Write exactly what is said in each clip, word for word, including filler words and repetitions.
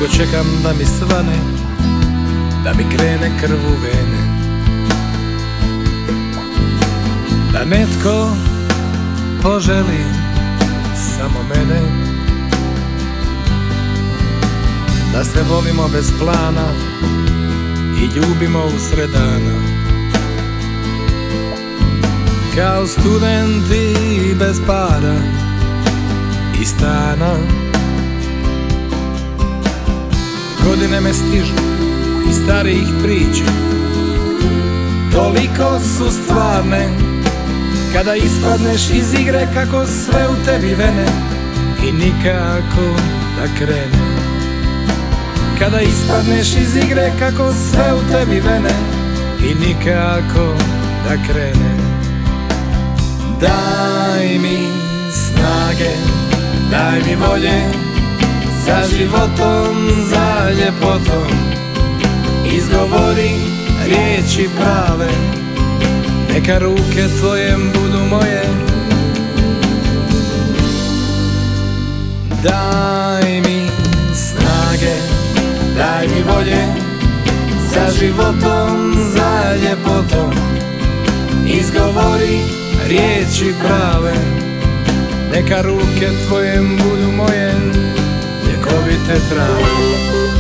dugo čekam da mi svane, da mi krene krv u vene, da netko poželi samo mene, da se volimo bez plana i ljubimo usred dana, kao studenti bez para i stana. Godine me stižu iz starijih priča, toliko su stvarne, kada ispadneš iz igre kako sve u tebi vene i nikako da krene. Kada ispadneš iz igre kako sve u tebi vene i nikako da krene. Daj mi snage, daj mi volje, za životom, za ljepotom, izgovori riječi prave, neka ruke tvoje budu moje. Daj mi snage, daj mi volje, za životom, za ljepotom, izgovori riječi prave, neka ruke tvoje budu moje, ljekovite trave.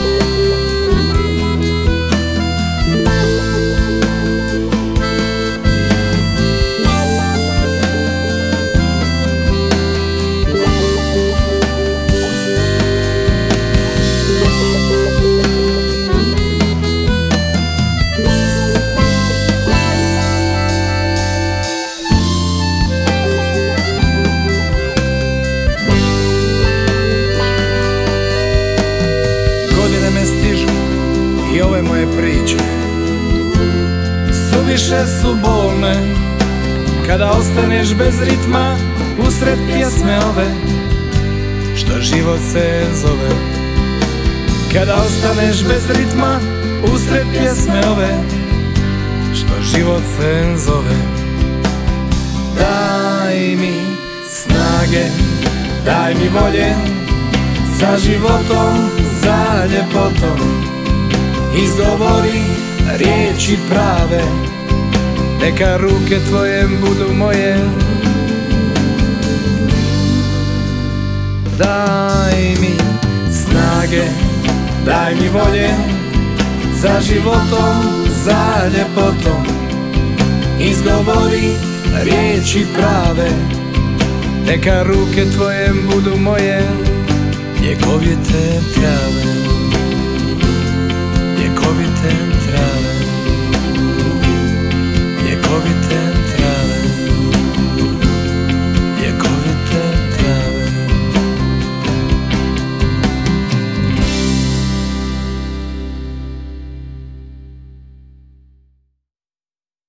I ove moje priče suviše su bolne, kada ostaneš bez ritma usred pjesme ove, što život se zove. Kada ostaneš bez ritma usred pjesme ove, što život se zove. Daj mi snage, daj mi volje, za životom, za ljepotom, izgovori riječi prave, neka ruke tvoje budu moje. Daj mi snage, daj mi volje, za životom, za ljepotom, izgovori riječi prave, neka ruke tvoje budu moje, ljekovite trave, ljekovite trave, ljekovite